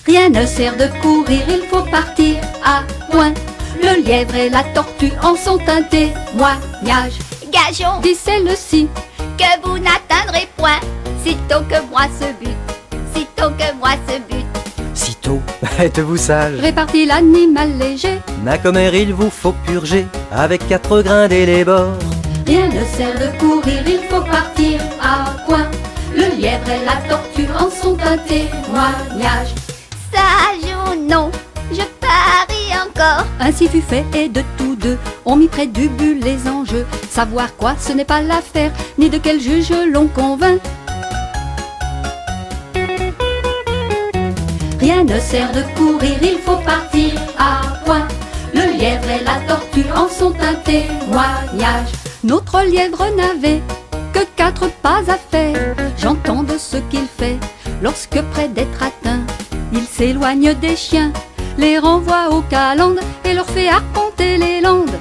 Rien ne sert de courir, il faut partir à point. Le lièvre et la tortue en sont un témoignage. Gageons Dit celle-ci, que vous n'atteindrez point sitôt que moi ce but, sitôt que moi ce but. Sitôt, êtes-vous sage? répartit l'animal léger. N'a comme air il vous faut purger, avec 4 grains dès les bords. Rien ne sert de courir, il faut partir à point. Le lièvre et la tortue en sont un témoignage. Sage ou non, je parie encore. Ainsi fut fait et de tous deux, on mit près du but les enjeux. Savoir quoi, ce n'est pas l'affaire, ni de quel juge l'on convainc. Rien ne sert de courir, il faut partir à point. Le lièvre et la tortue en sont un témoignage. Notre lièvre n'avait que 4 pas à faire. J'entends de ce qu'il fait lorsque près d'être atteint, il s'éloigne des chiens, les renvoie aux calendes et leur fait arpenter les landes.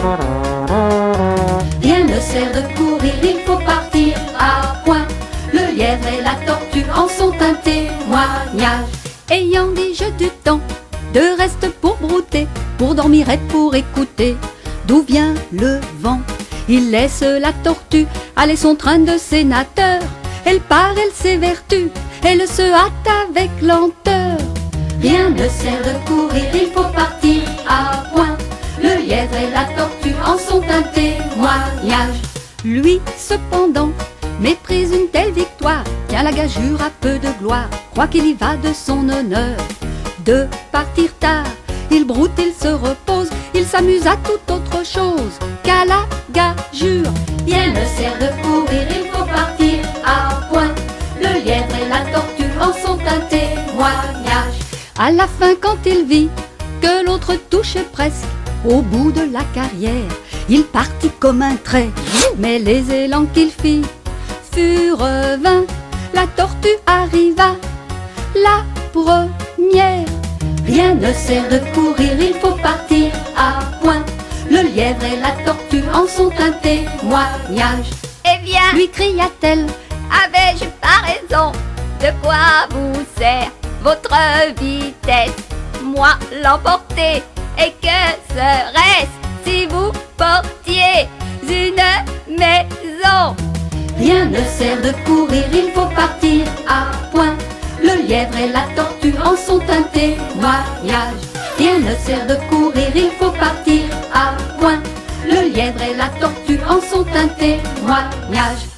Rien ne sert de courir, il faut partir à point. Le lièvre et la tortue en sont un témoignage. Ayant dit jeu du temps, de reste pour brouter, pour dormir et pour écouter. D'où vient le vent? Il laisse la tortue aller son train de sénateur. Elle part, elle s'évertue, elle se hâte avec lenteur. Rien ne sert de courir, il faut partir à point. Le lièvre et la tortue en sont un témoignage. Lui, cependant, méprise une telle victoire, tient la gageure à peu de gloire, croit qu'il y va de son honneur. De partir tard, il broute, il se repose, il s'amuse à toute autre chose qu'à la gageure. Rien ne sert de courir, il faut partir à point. Le lièvre et la tortue en sont un témoignage. À la fin, quand il vit que l'autre touchait presque au bout de la carrière, il partit comme un trait, mais les élans qu'il fit furent vains. La tortue arriva la première. Rien ne sert de courir, il faut partir à point. Le lièvre et la tortue en sont un témoignage. Eh bien, Lui cria-t-elle, avais-je pas raison? De quoi vous sert votre vitesse? Moi l'emporter, et que serait-ce si vous portiez une maison? rien ne sert de courir, il faut partir à point. Le lièvre et la tortue en sont un témoignage. Rien ne sert de courir, il faut partir à point. Le lièvre et la tortue en sont un témoignage.